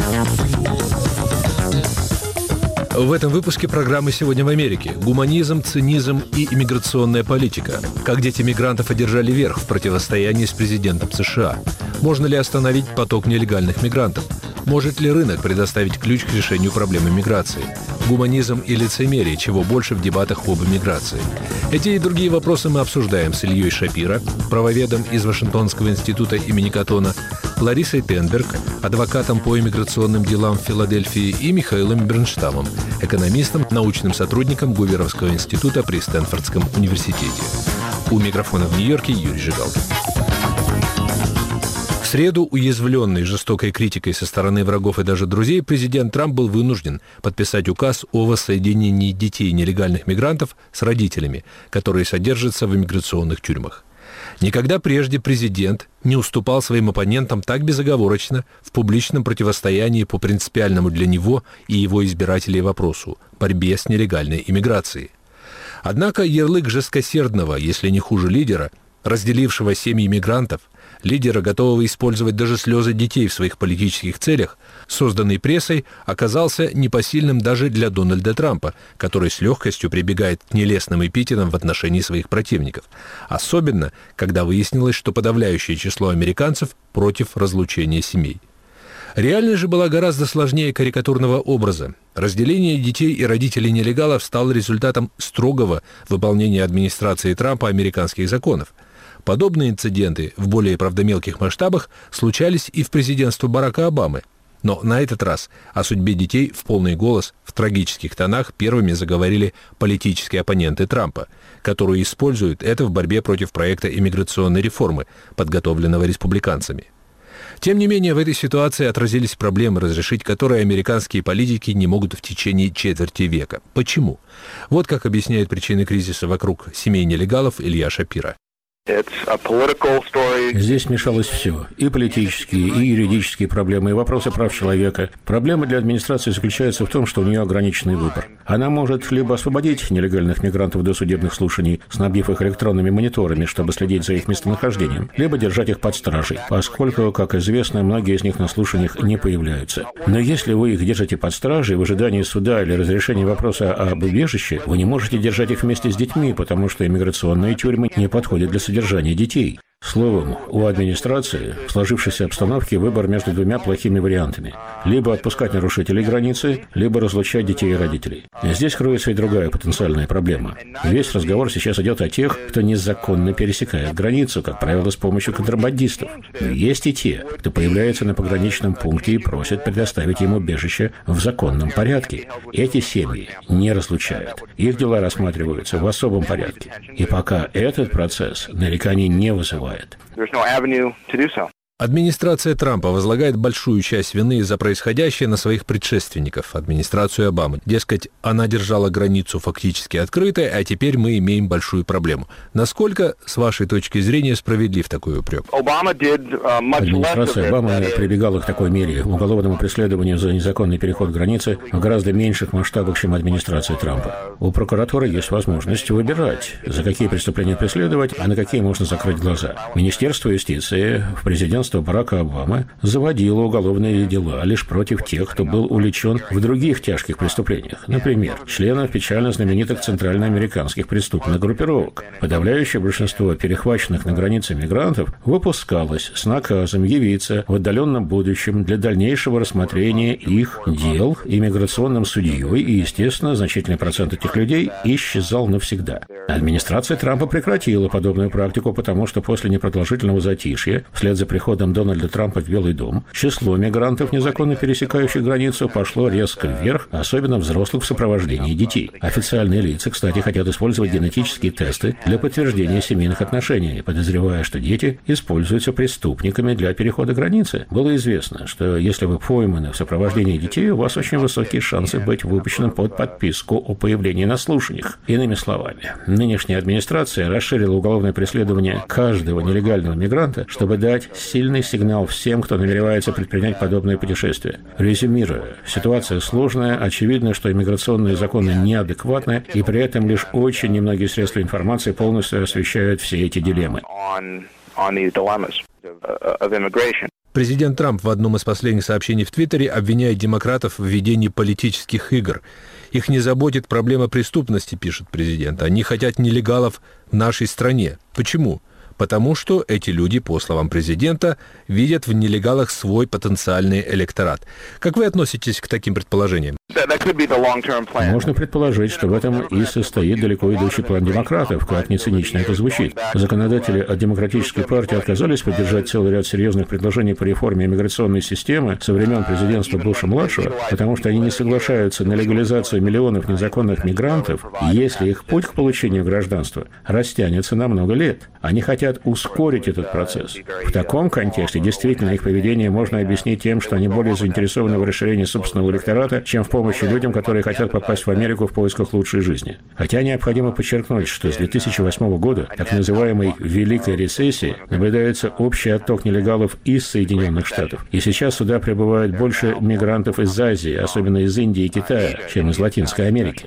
В этом выпуске программы «Сегодня в Америке». Гуманизм, цинизм и иммиграционная политика. Как дети мигрантов одержали верх в противостоянии с президентом США. Можно ли остановить поток нелегальных мигрантов? Может ли рынок предоставить ключ к решению проблемы миграции? Гуманизм и лицемерие, чего больше в дебатах об иммиграции? Эти и другие вопросы мы обсуждаем с Ильей Шапиро, правоведом из Вашингтонского института имени Каттона, Ларисой Тенберг, адвокатом по иммиграционным делам в Филадельфии, и Михаилом Бернштамом, экономистом, научным сотрудником Гуверовского института при Стэнфордском университете. У микрофона в Нью-Йорке Юрий Жигалкин. В среду, уязвленный жестокой критикой со стороны врагов и даже друзей, президент Трамп был вынужден подписать указ о воссоединении детей нелегальных мигрантов с родителями, которые содержатся в иммиграционных тюрьмах. Никогда прежде президент не уступал своим оппонентам так безоговорочно в публичном противостоянии по принципиальному для него и его избирателей вопросу – борьбе с нелегальной иммиграцией. Однако ярлык жесткосердного, если не хуже лидера, разделившего семьи мигрантов, лидера, готового использовать даже слезы детей в своих политических целях, созданный прессой, оказался непосильным даже для Дональда Трампа, который с легкостью прибегает к нелестным эпитетам в отношении своих противников. Особенно, когда выяснилось, что подавляющее число американцев против разлучения семей. Реальность же была гораздо сложнее карикатурного образа. Разделение детей и родителей нелегалов стало результатом строгого выполнения администрации Трампа американских законов. Подобные инциденты в более правдомелких масштабах случались и в президентстве Барака Обамы. Но на этот раз о судьбе детей в полный голос в трагических тонах первыми заговорили политические оппоненты Трампа, которые используют это в борьбе против проекта иммиграционной реформы, подготовленного республиканцами. Тем не менее, в этой ситуации отразились проблемы, разрешить которые американские политики не могут в течение четверти века. Почему? Вот как объясняет причины кризиса вокруг семей нелегалов Илья Шапиро. Здесь смешалось все. И политические, и юридические проблемы, и вопросы прав человека. Проблема для администрации заключается в том, что у нее ограниченный выбор. Она может либо освободить нелегальных мигрантов до судебных слушаний, снабдив их электронными мониторами, чтобы следить за их местонахождением, либо держать их под стражей, поскольку, как известно, многие из них на слушаниях не появляются. Но если вы их держите под стражей в ожидании суда или разрешения вопроса об убежище, вы не можете держать их вместе с детьми, потому что иммиграционные тюрьмы не подходят для содержания детей. Словом, у администрации в сложившейся обстановке выбор между двумя плохими вариантами. Либо отпускать нарушителей границы, либо разлучать детей и родителей. Здесь кроется и другая потенциальная проблема. Весь разговор сейчас идет о тех, кто незаконно пересекает границу, как правило, с помощью контрабандистов. Но есть и те, кто появляется на пограничном пункте и просит предоставить им убежище в законном порядке. Эти семьи не разлучают. Их дела рассматриваются в особом порядке. И пока этот процесс нареканий не вызывает. Администрация Трампа возлагает большую часть вины за происходящее на своих предшественников, администрацию Обамы. Дескать, она держала границу фактически открытой, а теперь мы имеем большую проблему. Насколько, с вашей точки зрения, справедлив такой упрек? Администрация Обамы прибегала к такой мере, уголовному преследованию за незаконный переход границы в гораздо меньших масштабах, чем администрация Трампа. У прокуратуры есть возможность выбирать, за какие преступления преследовать, а на какие можно закрыть глаза. Министерство юстиции в президентстве Барака Обамы заводило уголовные дела лишь против тех, кто был увлечен в других тяжких преступлениях. Например, членов печально знаменитых центральноамериканских преступных группировок. Подавляющее большинство перехваченных на границе мигрантов выпускалось с наказом явиться в отдаленном будущем для дальнейшего рассмотрения их дел иммиграционным судьей, и, естественно, значительный процент этих людей исчезал навсегда. Администрация Трампа прекратила подобную практику, потому что после непродолжительного затишья, вслед за приходом Дональда Трампа в Белый дом, число мигрантов, незаконно пересекающих границу, пошло резко вверх, особенно взрослых в сопровождении детей. Официальные лица, кстати, хотят использовать генетические тесты для подтверждения семейных отношений, подозревая, что дети используются преступниками для перехода границы. Было известно, что если вы пойманы в сопровождении детей, у вас очень высокие шансы быть выпущенным под подписку о появлении на слушаниях. Иными словами, нынешняя администрация расширила уголовное преследование каждого нелегального мигранта, чтобы дать сильный сигнал всем, кто намеревается предпринять подобное путешествие. Резюмируя, ситуация сложная, очевидно, что иммиграционные законы неадекватны, и при этом лишь очень немногие средства информации полностью освещают все эти дилеммы. Президент Трамп в одном из последних сообщений в Твиттере обвиняет демократов в ведении политических игр. Их не заботит проблема преступности, пишет президент. Они хотят нелегалов в нашей стране. Почему? Потому что эти люди, по словам президента, видят в нелегалах свой потенциальный электорат. Как вы относитесь к таким предположениям? Можно предположить, что в этом и состоит далеко идущий план демократов, как ни цинично это звучит. Законодатели от Демократической партии отказались поддержать целый ряд серьезных предложений по реформе иммиграционной системы со времен президентства Буша-младшего, потому что они не соглашаются на легализацию миллионов незаконных мигрантов, если их путь к получению гражданства растянется на много лет. Они хотят ускорить этот процесс. В таком контексте действительно их поведение можно объяснить тем, что они более заинтересованы в расширении собственного электората, чем в помощи людям, которые хотят попасть в Америку в поисках лучшей жизни. Хотя необходимо подчеркнуть, что с 2008 года, так называемой «Великой рецессии», наблюдается общий отток нелегалов из Соединенных Штатов. И сейчас сюда прибывает больше мигрантов из Азии, особенно из Индии и Китая, чем из Латинской Америки.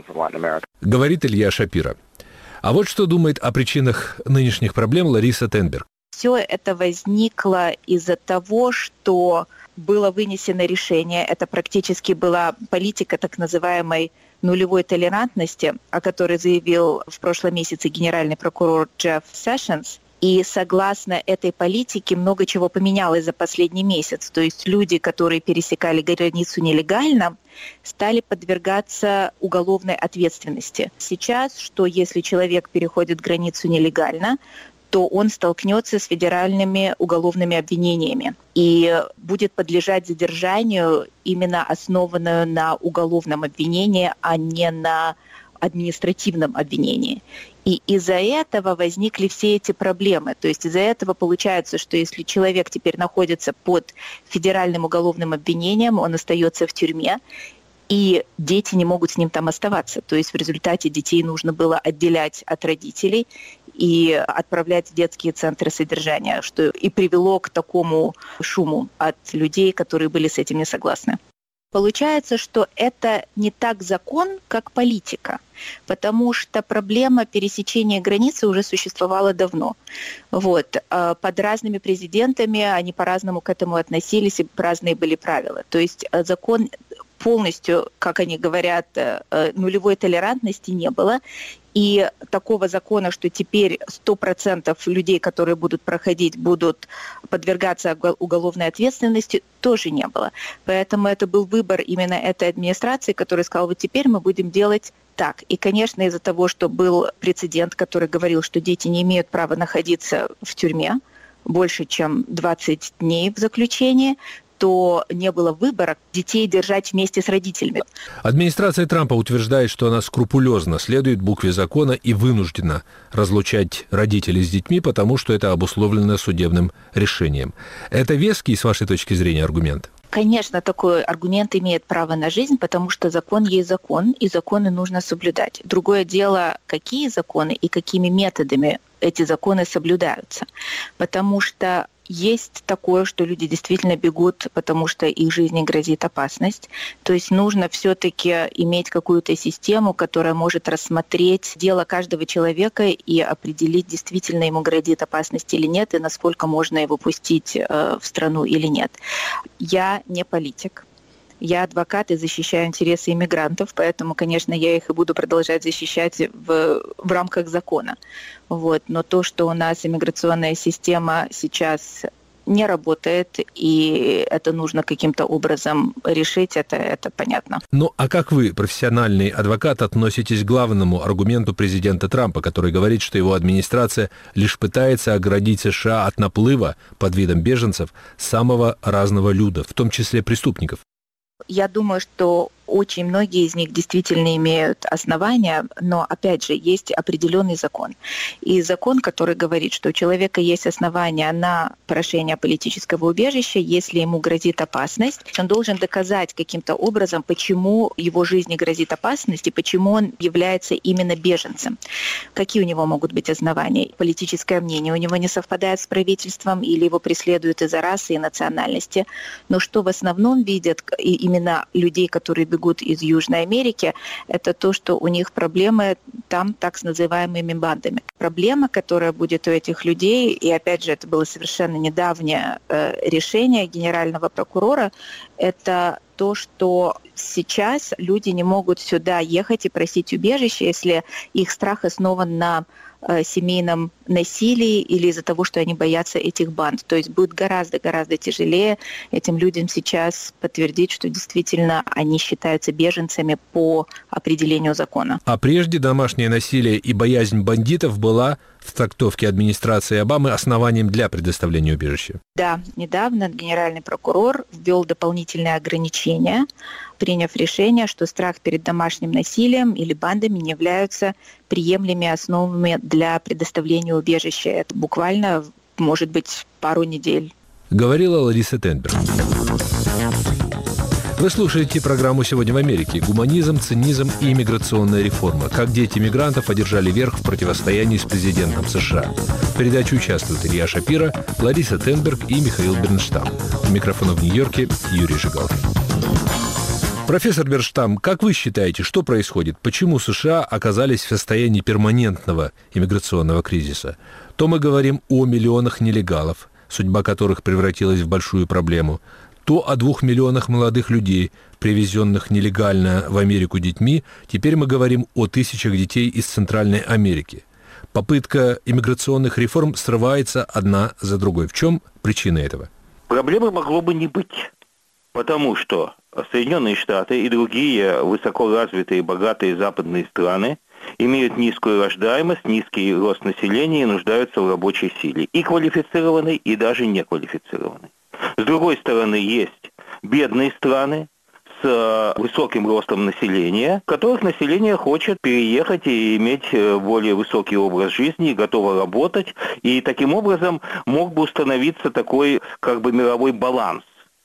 Говорит Илья Шапира. А вот что думает о причинах нынешних проблем Лариса Тенберг. Все это возникло из-за того, что было вынесено решение, это практически была политика так называемой нулевой толерантности, о которой заявил в прошлом месяце генеральный прокурор Джефф Сэшенс. И согласно этой политике много чего поменялось за последний месяц. То есть люди, которые пересекали границу нелегально, стали подвергаться уголовной ответственности. Сейчас, что если человек переходит границу нелегально, то он столкнется с федеральными уголовными обвинениями и будет подлежать задержанию, именно основанную на уголовном обвинении, а не на административном обвинении. И из-за этого возникли все эти проблемы. То есть из-за этого получается, что если человек теперь находится под федеральным уголовным обвинением, он остается в тюрьме, и дети не могут с ним там оставаться. То есть в результате детей нужно было отделять от родителей и отправлять в детские центры содержания, что и привело к такому шуму от людей, которые были с этим не согласны. Получается, что это не так закон, как политика, потому что проблема пересечения границы уже существовала давно. Под разными президентами они по-разному к этому относились, и разные были правила. То есть закон полностью, как они говорят, нулевой толерантности не было. И такого закона, что теперь 100% людей, которые будут проходить, будут подвергаться уголовной ответственности, тоже не было. Поэтому это был выбор именно этой администрации, которая сказала, вот теперь мы будем делать так. И, конечно, из-за того, что был прецедент, который говорил, что дети не имеют права находиться в тюрьме больше, чем 20 дней в заключении, то не было выбора детей держать вместе с родителями. Администрация Трампа утверждает, что она скрупулезно следует букве закона и вынуждена разлучать родителей с детьми, потому что это обусловлено судебным решением. Это веский, с вашей точки зрения, аргумент? Конечно, такой аргумент имеет право на жизнь, потому что закон есть закон, и законы нужно соблюдать. Другое дело, какие законы и какими методами эти законы соблюдаются. Потому что есть такое, что люди действительно бегут, потому что их жизни грозит опасность. То есть нужно все-таки иметь какую-то систему, которая может рассмотреть дело каждого человека и определить, действительно ему грозит опасность или нет, и насколько можно его пустить в страну или нет. Я не политик. Я адвокат и защищаю интересы иммигрантов, поэтому, конечно, я их и буду продолжать защищать в рамках закона. Но то, что у нас иммиграционная система сейчас не работает, и это нужно каким-то образом решить, это понятно. Ну, а как вы, профессиональный адвокат, относитесь к главному аргументу президента Трампа, который говорит, что его администрация лишь пытается оградить США от наплыва под видом беженцев самого разного люда, в том числе преступников? Я думаю, что очень многие из них действительно имеют основания, но, опять же, есть определенный закон. И закон, который говорит, что у человека есть основания на прошение политического убежища, если ему грозит опасность, он должен доказать каким-то образом, почему его жизни грозит опасность и почему он является именно беженцем. Какие у него могут быть основания? Политическое мнение у него не совпадает с правительством или его преследуют из-за расы и национальности. Но что в основном видят именно людей, которые бегут бегут из Южной Америки, это то, что у них проблемы там так с называемыми бандами. Проблема, которая будет у этих людей, и опять же, это было совершенно недавнее решение генерального прокурора, это то, что сейчас люди не могут сюда ехать и просить убежище, если их страх основан на семейном насилии или из-за того, что они боятся этих банд. То есть будет гораздо-гораздо тяжелее этим людям сейчас подтвердить, что действительно они считаются беженцами по определению закона. А прежде домашнее насилие и боязнь бандитов была в трактовке администрации Обамы основанием для предоставления убежища. Да, недавно генеральный прокурор ввел дополнительные ограничения, приняв решение, что страх перед домашним насилием или бандами не являются приемлемыми основами для предоставления убежища. Это буквально, может быть, пару недель. Говорила Лариса Тенберг. Вы слушаете программу «Сегодня в Америке». Гуманизм, цинизм и иммиграционная реформа. Как дети мигрантов одержали верх в противостоянии с президентом США. В передаче участвуют Илья Шапира, Лариса Тенберг и Михаил Бернштам. У микрофона в Нью-Йорке Юрий Жигалов. Профессор Бернштам, как вы считаете, что происходит? Почему США оказались в состоянии перманентного иммиграционного кризиса? То мы говорим о миллионах нелегалов, судьба которых превратилась в большую проблему, то о 2 миллионах молодых людей, привезенных нелегально в Америку детьми. Теперь мы говорим о тысячах детей из Центральной Америки. Попытка иммиграционных реформ срывается одна за другой. В чем причина этого? Проблемы могло бы не быть, потому что Соединенные Штаты и другие высокоразвитые, богатые западные страны имеют низкую рождаемость, низкий рост населения и нуждаются в рабочей силе. И квалифицированной, и даже неквалифицированной. С другой стороны, есть бедные страны с высоким ростом населения, в которых население хочет переехать и иметь более высокий образ жизни, и готово работать. И таким образом мог бы установиться такой мировой баланс.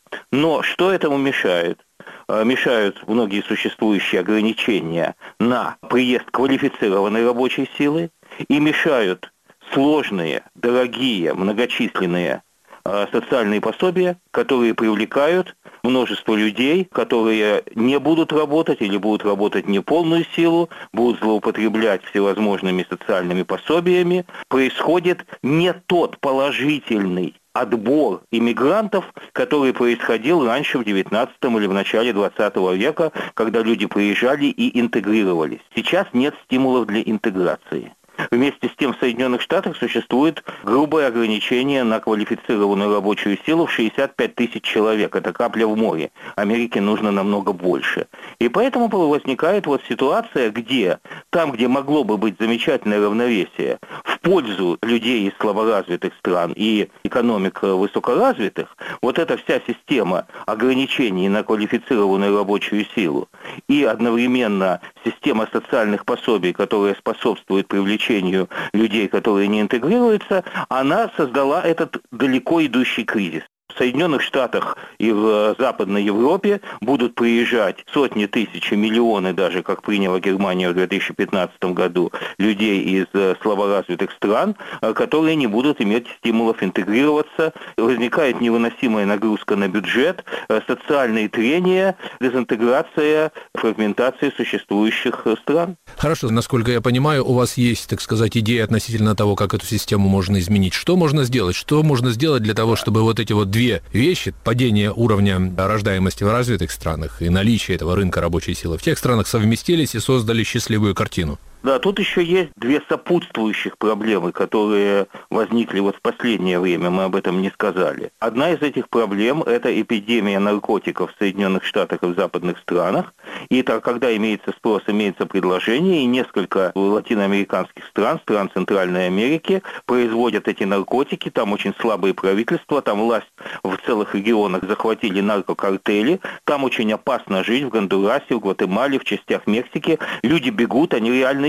Но что этому мешает? Мешают многие существующие ограничения на приезд квалифицированной рабочей силы и мешают сложные, дорогие, многочисленные социальные пособия, которые привлекают множество людей, которые не будут работать или будут работать не полную силу, будут злоупотреблять всевозможными социальными пособиями. Происходит не тот положительный отбор иммигрантов, который происходил раньше в XIX или в начале XX века, когда люди приезжали и интегрировались. Сейчас нет стимулов для интеграции. Вместе с тем в Соединенных Штатах существует грубое ограничение на квалифицированную рабочую силу в 65 тысяч человек. Это капля в море. Америке нужно намного больше. И поэтому возникает ситуация, где там, где могло бы быть замечательное равновесие в пользу людей из слаборазвитых стран и экономик высокоразвитых, эта вся система ограничений на квалифицированную рабочую силу и одновременно система социальных пособий, которая способствует привлечению людей, которые не интегрируются, она создала этот далеко идущий кризис. В Соединенных Штатах и в Западной Европе будут приезжать сотни тысяч, миллионы даже, как приняла Германия в 2015 году, людей из слаборазвитых стран, которые не будут иметь стимулов интегрироваться. Возникает невыносимая нагрузка на бюджет, социальные трения, дезинтеграция, фрагментация существующих стран. Хорошо, насколько я понимаю, у вас есть, так сказать, идея относительно того, как эту систему можно изменить. Что можно сделать? Что можно сделать для того, чтобы эти две вещи, падение уровня рождаемости в развитых странах и наличие этого рынка рабочей силы в тех странах совместились и создали счастливую картину? Да, тут еще есть две сопутствующих проблемы, которые возникли в последнее время, мы об этом не сказали. Одна из этих проблем – это эпидемия наркотиков в Соединенных Штатах и в западных странах. И так, когда имеется спрос, имеется предложение, и несколько латиноамериканских стран Центральной Америки производят эти наркотики, там очень слабые правительства, там власть в целых регионах захватили наркокартели, там очень опасно жить в Гондурасе, в Гватемале, в частях Мексики. Люди бегут, они реально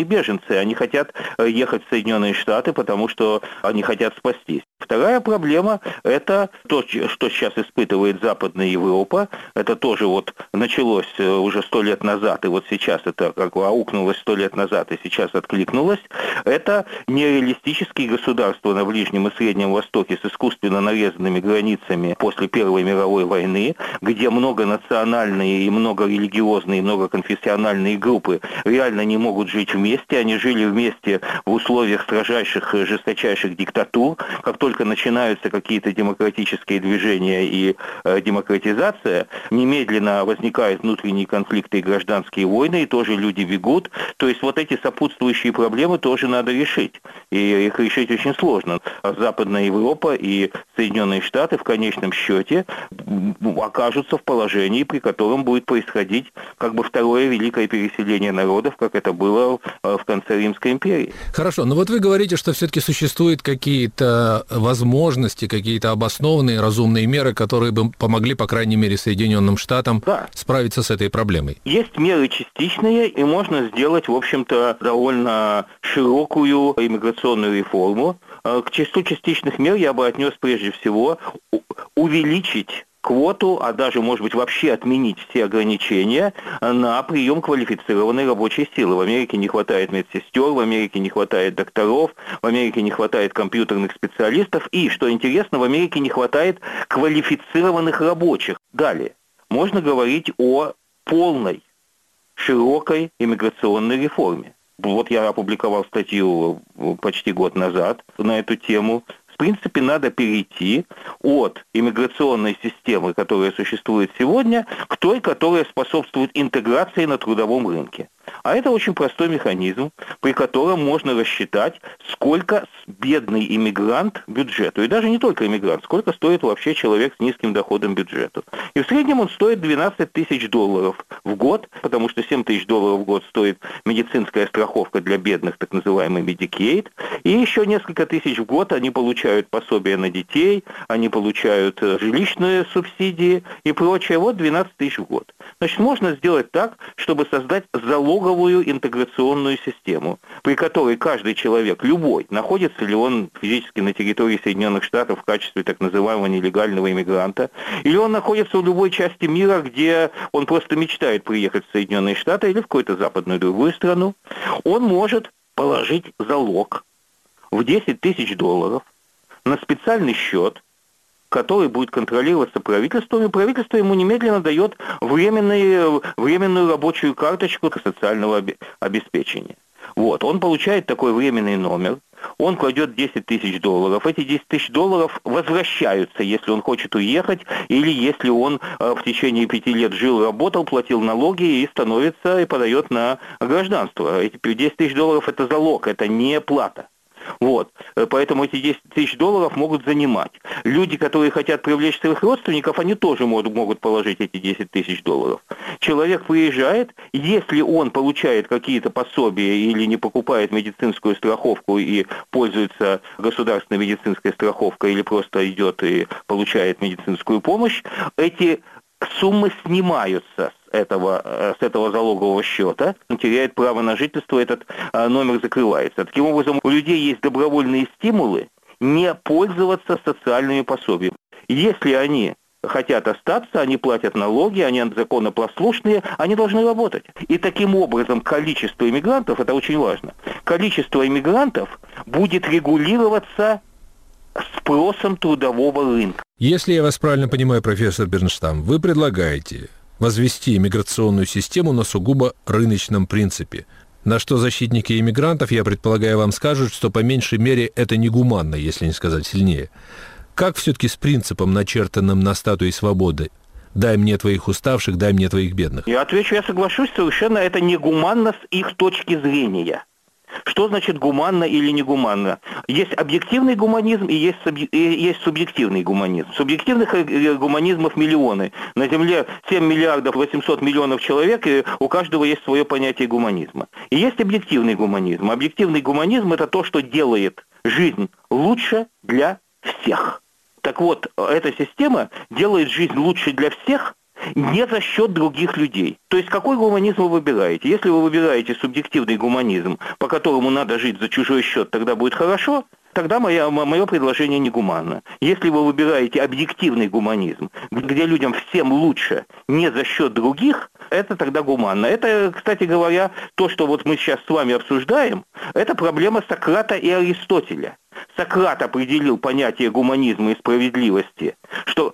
беженцы. Они хотят ехать в Соединенные Штаты, потому что они хотят спастись. Вторая проблема – это то, что сейчас испытывает Западная Европа. Это тоже началось уже 100 лет назад, и сейчас это аукнулось 100 лет назад, и сейчас откликнулось. Это нереалистические государства на Ближнем и Среднем Востоке с искусственно нарезанными границами после Первой мировой войны, где многонациональные и многорелигиозные, многоконфессиональные группы реально не могут жить вместе. Они жили вместе в условиях строжайших, жесточайших диктатур. Как только начинаются какие-то демократические движения и демократизация, немедленно возникают внутренние конфликты и гражданские войны, и тоже люди бегут. То есть эти сопутствующие проблемы тоже надо решить. И их решить очень сложно. Западная Европа и Соединенные Штаты в конечном счете окажутся в положении, при котором будет происходить второе великое переселение народов, как это было в конце Римской империи. Хорошо, но вы говорите, что все-таки существуют какие-то возможности, какие-то обоснованные, разумные меры, которые бы помогли, по крайней мере, Соединенным Штатам справиться с этой проблемой. Есть меры частичные, и можно сделать, в общем-то, довольно широкую иммиграционную реформу. К числу частичных мер я бы отнес прежде всего увеличить квоту, а даже, может быть, вообще отменить все ограничения на прием квалифицированной рабочей силы. В Америке не хватает медсестер, в Америке не хватает докторов, в Америке не хватает компьютерных специалистов и, что интересно, в Америке не хватает квалифицированных рабочих. Далее, можно говорить о полной, широкой иммиграционной реформе. Я опубликовал статью почти год назад на эту тему. В принципе, надо перейти от иммиграционной системы, которая существует сегодня, к той, которая способствует интеграции на трудовом рынке. А это очень простой механизм, при котором можно рассчитать, сколько бедный иммигрант бюджету. И даже не только иммигрант, сколько стоит вообще человек с низким доходом бюджету. И в среднем он стоит $12 тысяч в год, потому что $7 тысяч в год стоит медицинская страховка для бедных, так называемый Medicaid. И еще несколько тысяч в год они получают пособия на детей, они получают жилищные субсидии и прочее. 12 тысяч в год. Значит, можно сделать так, чтобы создать залоговую интеграционную систему, при которой каждый человек, любой, находится ли он физически на территории Соединенных Штатов в качестве так называемого нелегального иммигранта, или он находится в любой части мира, где он просто мечтает приехать в Соединенные Штаты или в какую-то западную другую страну, он может положить залог в $10 тысяч на специальный счет, который будет контролироваться правительством, и правительство ему немедленно дает временную рабочую карточку социального обеспечения. Он получает такой временный номер, он кладет $10 тысяч. Эти $10 тысяч возвращаются, если он хочет уехать, или если он в течение 5 лет жил, работал, платил налоги и становится и подает на гражданство. Эти $10 тысяч это залог, это не плата. Поэтому эти $10 тысяч могут занимать. Люди, которые хотят привлечь своих родственников, они тоже могут положить эти $10 тысяч. Человек приезжает, если он получает какие-то пособия или не покупает медицинскую страховку и пользуется государственной медицинской страховкой, или просто идет и получает медицинскую помощь, эти суммы снимаются с этого залогового счета, он теряет право на жительство, этот номер закрывается. Таким образом, у людей есть добровольные стимулы не пользоваться социальными пособиями. Если они хотят остаться, они платят налоги, они законопослушные, они должны работать. И таким образом количество иммигрантов, это очень важно, количество иммигрантов будет регулироваться спросом трудового рынка. Если я вас правильно понимаю, профессор Бернштам, вы предлагаете возвести иммиграционную систему на сугубо рыночном принципе, на что защитники иммигрантов, я предполагаю, вам скажут, что по меньшей мере это негуманно, если не сказать сильнее. Как все-таки с принципом, начертанным на статуе свободы? «Дай мне твоих уставших, дай мне твоих бедных». Я отвечу, я соглашусь, совершенно это негуманно с их точки зрения. Что значит гуманно или негуманно? Есть объективный гуманизм и есть субъективный гуманизм. Субъективных гуманизмов миллионы. На Земле 7 миллиардов 800 миллионов человек, и у каждого есть свое понятие гуманизма. И есть объективный гуманизм. Объективный гуманизм – это то, что делает жизнь лучше для всех. Так вот, эта система делает жизнь лучше для всех, не за счет других людей. То есть какой гуманизм вы выбираете? Если вы выбираете субъективный гуманизм, по которому надо жить за чужой счет, тогда будет хорошо, тогда мое предложение негуманно. Если вы выбираете объективный гуманизм, где людям всем лучше не за счет других, это тогда гуманно. Это, кстати говоря, то, что вот мы сейчас с вами обсуждаем, это проблема Сократа и Аристотеля. Сократ определил понятие гуманизма и справедливости, что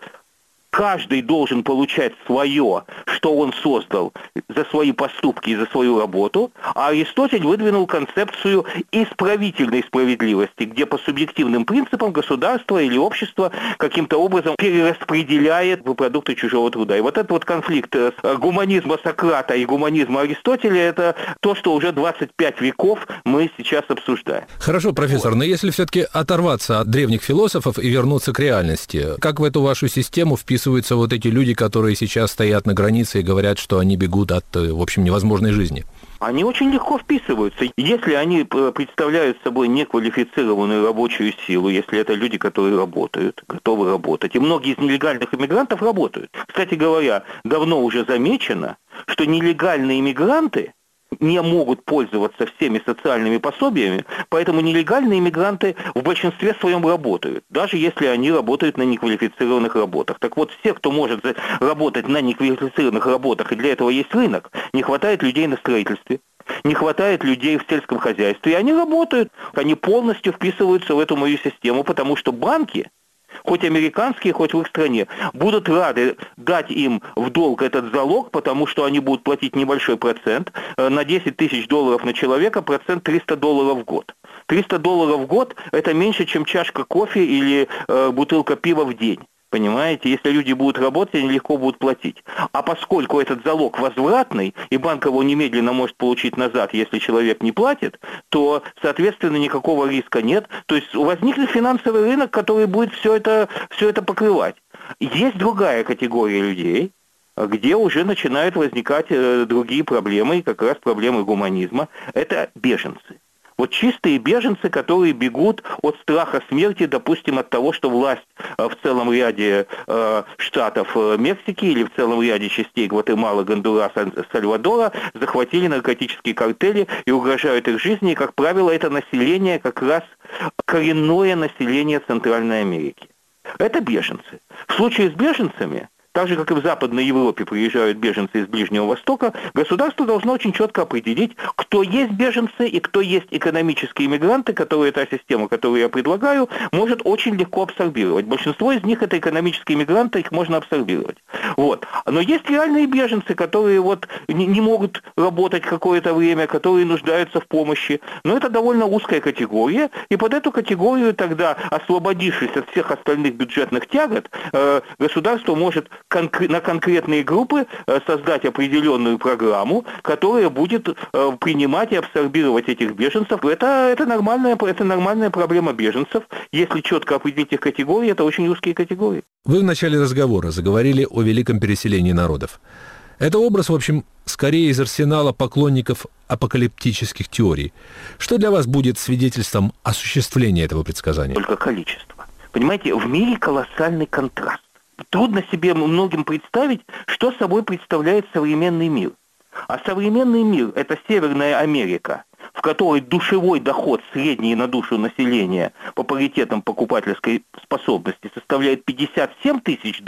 каждый должен получать свое, что он создал за свои поступки и за свою работу, а Аристотель выдвинул концепцию исправительной справедливости, где по субъективным принципам государство или общество каким-то образом перераспределяет продукты чужого труда. И вот этот вот конфликт гуманизма Сократа и гуманизма Аристотеля – это то, что уже 25 веков мы сейчас обсуждаем. Хорошо, профессор, но если все-таки оторваться от древних философов и вернуться к реальности, как в эту вашу систему вписываются вот эти люди, которые сейчас стоят на границе и говорят, что они бегут от, в общем, невозможной жизни? Они очень легко вписываются. Если они представляют собой неквалифицированную рабочую силу, если это люди, которые работают, готовы работать. И многие из нелегальных иммигрантов работают. Кстати говоря, давно уже замечено, что нелегальные иммигранты не могут пользоваться всеми социальными пособиями, поэтому нелегальные иммигранты в большинстве своем работают, даже если они работают на неквалифицированных работах. Так вот, все, кто может работать на неквалифицированных работах, и для этого есть рынок, не хватает людей на строительстве, не хватает людей в сельском хозяйстве, и они работают, они полностью вписываются в эту мою систему, потому что банки, хоть американские, хоть в их стране, будут рады дать им в долг этот залог, потому что они будут платить небольшой процент. На 10 тысяч долларов на человека процент $300 в год. $300 в год – это меньше, чем чашка кофе или бутылка пива в день. Понимаете, если люди будут работать, они легко будут платить. А поскольку этот залог возвратный, и банк его немедленно может получить назад, если человек не платит, то, соответственно, никакого риска нет. То есть возникнет финансовый рынок, который будет все это покрывать. Есть другая категория людей, где уже начинают возникать другие проблемы, как раз проблемы гуманизма. Это беженцы. Вот чистые беженцы, которые бегут от страха смерти, допустим, от того, что власть в целом ряде штатов Мексики или в целом ряде частей Гватемалы, Гондураса, Сальвадора захватили наркотические картели и угрожают их жизни. И, как правило, это население как раз коренное население Центральной Америки. Это беженцы. В случае с беженцами, так же, как и в Западной Европе приезжают беженцы из Ближнего Востока, государство должно очень четко определить, кто есть беженцы и кто есть экономические иммигранты, которые та система, которую я предлагаю, может очень легко абсорбировать. Большинство из них это экономические иммигранты, их можно абсорбировать. Вот. Но есть реальные беженцы, которые вот не могут работать какое-то время, которые нуждаются в помощи. Но это довольно узкая категория, и под эту категорию тогда, освободившись от всех остальных бюджетных тягот, государство может на конкретные группы создать определенную программу, которая будет принимать и абсорбировать этих беженцев. Это нормальная проблема беженцев. Если четко определить их категории, это очень узкие категории. Вы в начале разговора заговорили о великом переселении народов. Это образ, в общем, скорее из арсенала поклонников апокалиптических теорий. Что для вас будет свидетельством осуществления этого предсказания? Только количество. Понимаете, в мире колоссальный контраст. Трудно себе многим представить, что собой представляет современный мир. А современный мир – это Северная Америка, в которой душевой доход средний на душу населения по паритетам покупательской способности составляет $57 тысяч.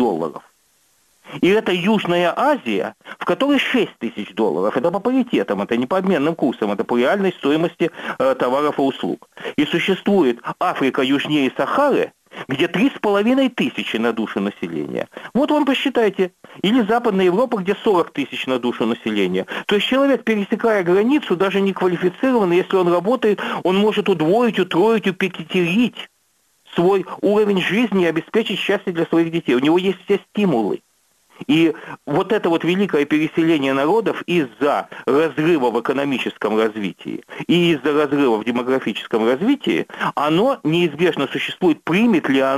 И это Южная Азия, в которой $6 тысяч. Это по паритетам, это не по обменным курсам, это по реальной стоимости товаров и услуг. И существует Африка южнее Сахары, где 3500 на душу населения. Вот вам посчитайте. Или Западная Европа, где 40 тысяч на душу населения. То есть человек, пересекая границу, даже не квалифицированный, если он работает, он может удвоить, утроить, упекетерить свой уровень жизни и обеспечить счастье для своих детей. У него есть все стимулы. И вот это вот великое переселение народов из-за разрыва в экономическом развитии и из-за разрыва в демографическом развитии, оно неизбежно существует. Примет ли оно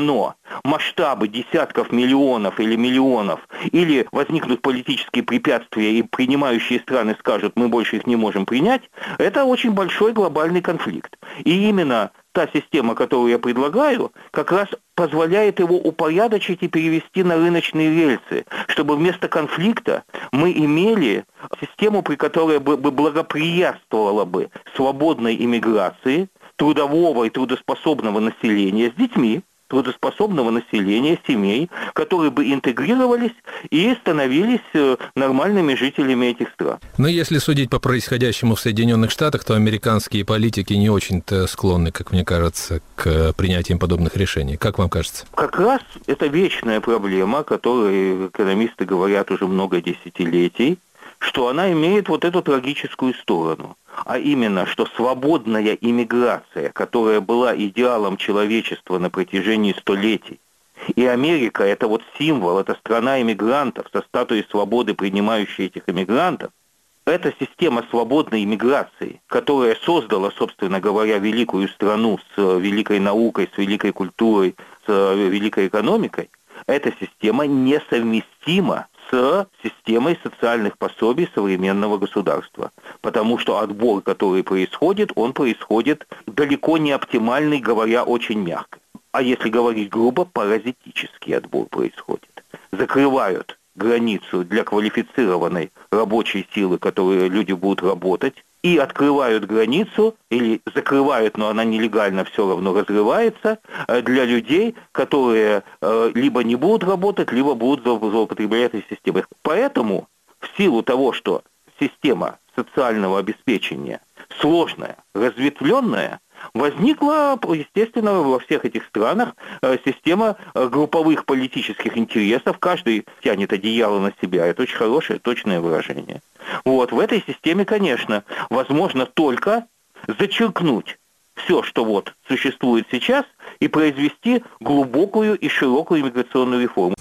масштабы десятков миллионов или миллионов, или возникнут политические препятствия, и принимающие страны скажут, мы больше их не можем принять, это очень большой глобальный конфликт. И именно та система, которую я предлагаю, как раз позволяет его упорядочить и перевести на рыночные рельсы, чтобы вместо конфликта мы имели систему, при которой бы благоприятствовала бы свободной иммиграции трудового и трудоспособного населения с детьми, трудоспособного населения, семей, которые бы интегрировались и становились нормальными жителями этих стран. Но если судить по происходящему в Соединенных Штатах, то американские политики не очень-то склонны, как мне кажется, к принятию подобных решений. Как вам кажется? Как раз это вечная проблема, о которой экономисты говорят уже много десятилетий, что она имеет вот эту трагическую сторону. А именно, что свободная иммиграция, которая была идеалом человечества на протяжении столетий, и Америка – это вот символ, это страна иммигрантов со статуей свободы, принимающая этих иммигрантов, эта система свободной иммиграции, которая создала, собственно говоря, великую страну с великой наукой, с великой культурой, с великой экономикой, эта система несовместима с системой социальных пособий современного государства. Потому что отбор, который происходит, он происходит далеко не оптимальный, говоря очень мягко. А если говорить грубо, паразитический отбор происходит. Закрывают границу для квалифицированной рабочей силы, которые люди будут работать, и открывают границу, или закрывают, но она нелегально все равно разрывается, для людей, которые либо не будут работать, либо будут злоупотреблять этой системой. Поэтому, в силу того, что система социального обеспечения сложная, разветвленная, возникла, естественно, во всех этих странах система групповых политических интересов. Каждый тянет одеяло на себя. Это очень хорошее, точное выражение. Вот. В этой системе, конечно, возможно только зачеркнуть все, что вот существует сейчас, и произвести глубокую и широкую иммиграционную реформу.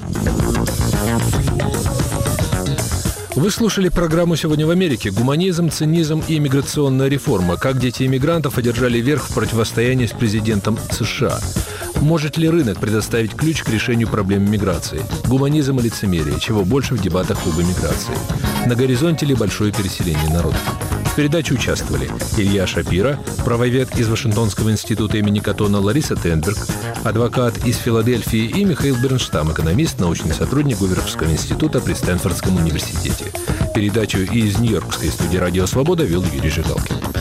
Вы слушали программу «Сегодня в Америке. Гуманизм, цинизм и иммиграционная реформа. Как дети иммигрантов одержали верх в противостоянии с президентом США. Может ли рынок предоставить ключ к решению проблем миграции? Гуманизм и лицемерие. Чего больше в дебатах об иммиграции? На горизонте ли большое переселение народов? В передаче участвовали Илья Шапира, правовед из Вашингтонского института имени Каттона, Лариса Тенберг, адвокат из Филадельфии, и Михаил Бернштам, экономист, научный сотрудник Гуверховского института при Стэнфордском университете. Передачу из Нью-Йоркской студии «Радио Свобода» вел Юрий Жигалкин.